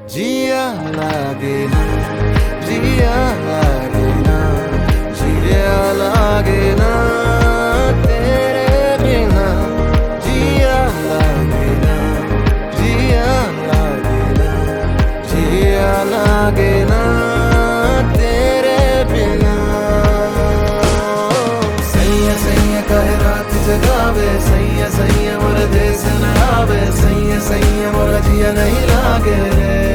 जिया लागे ना, जिया लागे ना, जिया लागे ना तेरे बिना। जिया लागे ना, जिया लागे ना, जिया लागे ना तेरे बिना। सैया सैया कहे रात जगावे, सैया सैया मोर देश न आवे, सैया सैया मोर जिया नहीं लागे रे।